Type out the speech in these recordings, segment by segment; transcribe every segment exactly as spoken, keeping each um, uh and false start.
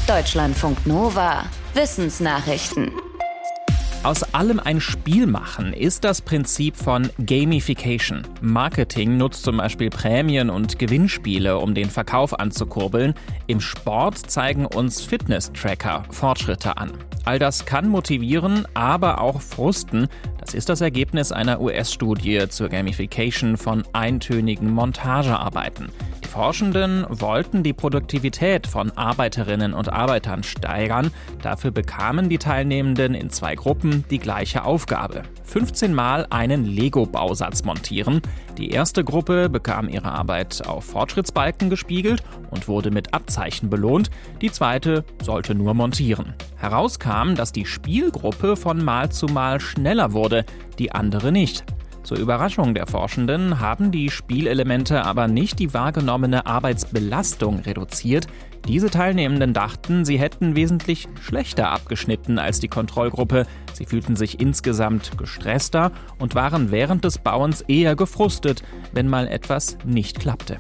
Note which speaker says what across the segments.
Speaker 1: Deutschlandfunk Nova. Wissensnachrichten.
Speaker 2: Aus allem ein Spiel machen ist das Prinzip von Gamification. Marketing nutzt zum Beispiel Prämien und Gewinnspiele, um den Verkauf anzukurbeln. Im Sport zeigen uns Fitness-Tracker Fortschritte an. All das kann motivieren, aber auch frusten. Das ist das Ergebnis einer U S-Studie zur Gamification von eintönigen Montagearbeiten. Die Forschenden wollten die Produktivität von Arbeiterinnen und Arbeitern steigern. Dafür bekamen die Teilnehmenden in zwei Gruppen die gleiche Aufgabe: fünfzehn Mal einen Lego-Bausatz montieren. Die erste Gruppe bekam ihre Arbeit auf Fortschrittsbalken gespiegelt und wurde mit Abzeichen belohnt. Die zweite sollte nur montieren. Herauskam, dass die Spielgruppe von Mal zu Mal schneller wurde, die andere nicht. Zur Überraschung der Forschenden haben die Spielelemente aber nicht die wahrgenommene Arbeitsbelastung reduziert. Diese Teilnehmenden dachten, sie hätten wesentlich schlechter abgeschnitten als die Kontrollgruppe. Sie fühlten sich insgesamt gestresster und waren während des Bauens eher gefrustet, wenn mal etwas nicht klappte.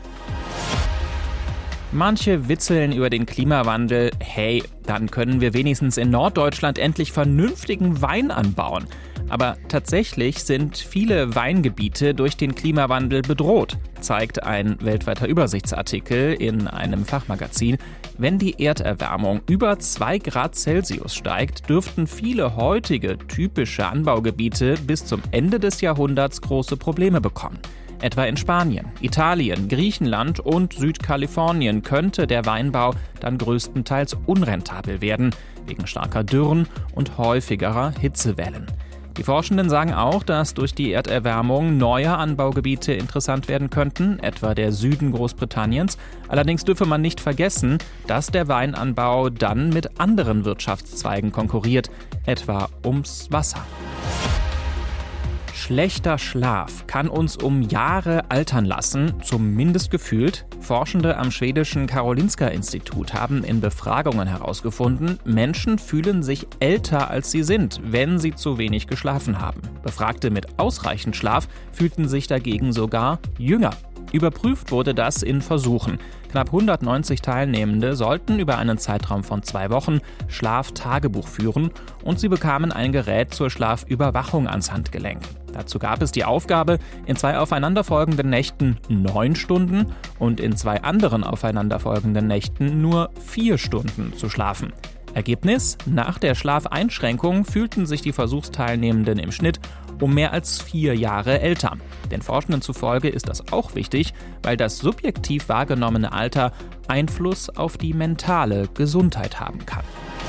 Speaker 2: Manche witzeln über den Klimawandel. Hey, dann können wir wenigstens in Norddeutschland endlich vernünftigen Wein anbauen. Aber tatsächlich sind viele Weingebiete durch den Klimawandel bedroht, zeigt ein weltweiter Übersichtsartikel in einem Fachmagazin. Wenn die Erderwärmung über zwei Grad Celsius steigt, dürften viele heutige typische Anbaugebiete bis zum Ende des Jahrhunderts große Probleme bekommen. Etwa in Spanien, Italien, Griechenland und Südkalifornien könnte der Weinbau dann größtenteils unrentabel werden, wegen starker Dürren und häufigerer Hitzewellen. Die Forschenden sagen auch, dass durch die Erderwärmung neue Anbaugebiete interessant werden könnten, etwa der Süden Großbritanniens. Allerdings dürfe man nicht vergessen, dass der Weinanbau dann mit anderen Wirtschaftszweigen konkurriert, etwa ums Wasser. Schlechter Schlaf kann uns um Jahre altern lassen, zumindest gefühlt. Forschende am schwedischen Karolinska-Institut haben in Befragungen herausgefunden, Menschen fühlen sich älter, als sie sind, wenn sie zu wenig geschlafen haben. Befragte mit ausreichend Schlaf fühlten sich dagegen sogar jünger. Überprüft wurde das in Versuchen. Knapp hundertneunzig Teilnehmende sollten über einen Zeitraum von zwei Wochen Schlaftagebuch führen und sie bekamen ein Gerät zur Schlafüberwachung ans Handgelenk. Dazu gab es die Aufgabe, in zwei aufeinanderfolgenden Nächten neun Stunden und in zwei anderen aufeinanderfolgenden Nächten nur vier Stunden zu schlafen. Ergebnis: Nach der Schlafeinschränkung fühlten sich die Versuchsteilnehmenden im Schnitt um mehr als vier Jahre älter. Den Forschenden zufolge ist das auch wichtig, weil das subjektiv wahrgenommene Alter Einfluss auf die mentale Gesundheit haben kann.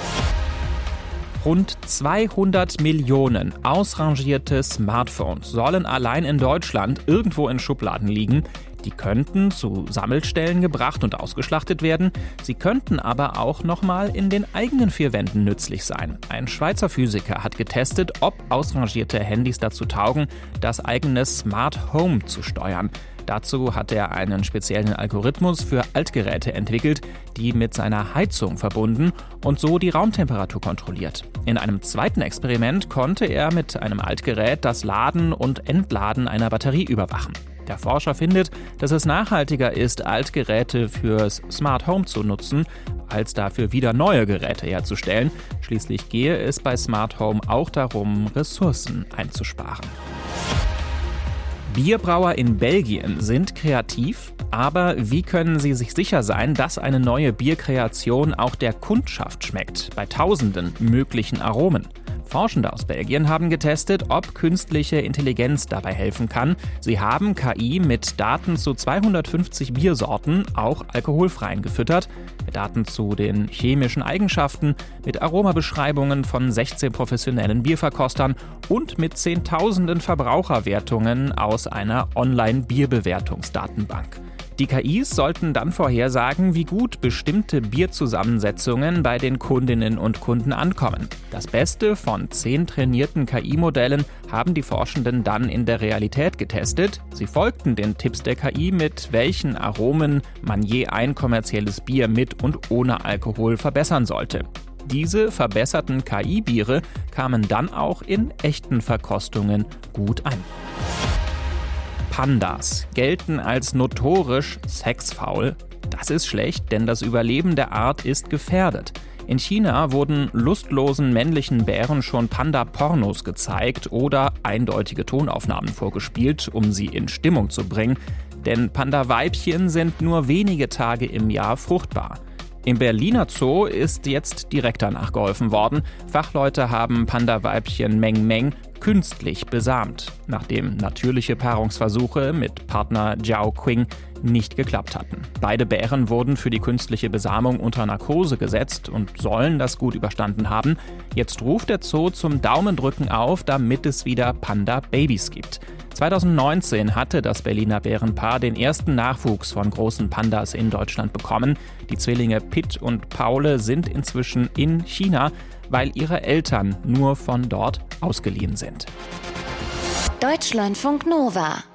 Speaker 2: Rund zweihundert Millionen ausrangierte Smartphones sollen allein in Deutschland irgendwo in Schubladen liegen. Die könnten zu Sammelstellen gebracht und ausgeschlachtet werden. Sie könnten aber auch nochmal in den eigenen vier Wänden nützlich sein. Ein Schweizer Physiker hat getestet, ob ausrangierte Handys dazu taugen, das eigene Smart Home zu steuern. Dazu hat er einen speziellen Algorithmus für Altgeräte entwickelt, die mit seiner Heizung verbunden und so die Raumtemperatur kontrolliert. In einem zweiten Experiment konnte er mit einem Altgerät das Laden und Entladen einer Batterie überwachen. Der Forscher findet, dass es nachhaltiger ist, Altgeräte fürs Smart Home zu nutzen, als dafür wieder neue Geräte herzustellen. Schließlich gehe es bei Smart Home auch darum, Ressourcen einzusparen. Bierbrauer in Belgien sind kreativ, aber wie können sie sich sicher sein, dass eine neue Bierkreation auch der Kundschaft schmeckt, bei tausenden möglichen Aromen? Forschende aus Belgien haben getestet, ob künstliche Intelligenz dabei helfen kann. Sie haben K I mit Daten zu zweihundertfünfzig Biersorten, auch alkoholfreien, gefüttert, mit Daten zu den chemischen Eigenschaften, mit Aromabeschreibungen von sechzehn professionellen Bierverkostern und mit zehntausenden Verbraucherwertungen aus einer Online-Bierbewertungsdatenbank. Die K Is sollten dann vorhersagen, wie gut bestimmte Bierzusammensetzungen bei den Kundinnen und Kunden ankommen. Das Beste von zehn trainierten K I-Modellen haben die Forschenden dann in der Realität getestet. Sie folgten den Tipps der K I, mit welchen Aromen man je ein kommerzielles Bier mit und ohne Alkohol verbessern sollte. Diese verbesserten K I-Biere kamen dann auch in echten Verkostungen gut an. Pandas gelten als notorisch sexfaul. Das ist schlecht, denn das Überleben der Art ist gefährdet. In China wurden lustlosen männlichen Bären schon Panda-Pornos gezeigt oder eindeutige Tonaufnahmen vorgespielt, um sie in Stimmung zu bringen. Denn Panda-Weibchen sind nur wenige Tage im Jahr fruchtbar. Im Berliner Zoo ist jetzt direkter nachgeholfen worden. Fachleute haben Panda-Weibchen Meng Meng künstlich besamt, nachdem natürliche Paarungsversuche mit Partner Zhao Qing nicht geklappt hatten. Beide Bären wurden für die künstliche Besamung unter Narkose gesetzt und sollen das gut überstanden haben. Jetzt ruft der Zoo zum Daumendrücken auf, damit es wieder Panda-Babys gibt. zweitausendneunzehn hatte das Berliner Bärenpaar den ersten Nachwuchs von großen Pandas in Deutschland bekommen. Die Zwillinge Pitt und Paule sind inzwischen in China, weil ihre Eltern nur von dort ausgeliehen sind.
Speaker 1: Deutschlandfunk Nova